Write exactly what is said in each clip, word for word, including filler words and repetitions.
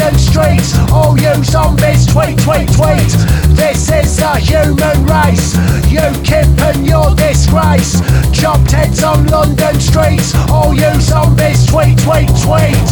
London streets. All you zombies, tweet, tweet, tweet. This is the human race. UKIP and your disgrace. Chopped heads on London streets. All you zombies, tweet, tweet, tweet.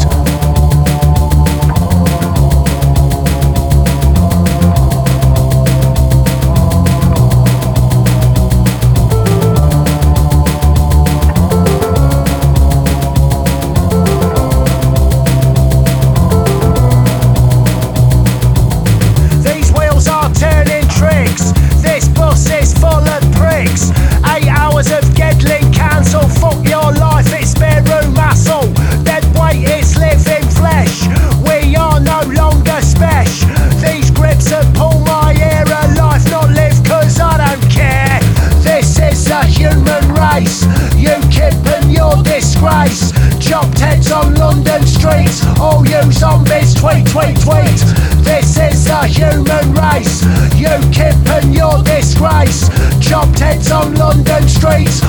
UKIP and your disgrace. Chopped heads on London streets. All you zombies, tweet, tweet, tweet. This is the human race. UKIP and your disgrace. Chopped heads on London streets.